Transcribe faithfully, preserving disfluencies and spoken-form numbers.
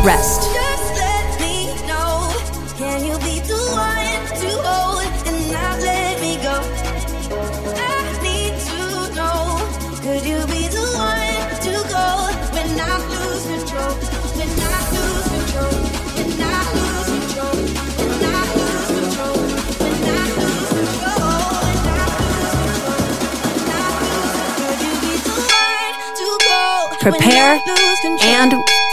rest. Just let me know. Can you be the one to hold and not let me go? I need to know. Could you be the one to go when I lose control? When I lose control. When I lose control. When I lose control. When I lose control. When I lose control. When I lose control. Could you be the one to go? Prepare when I lose control? and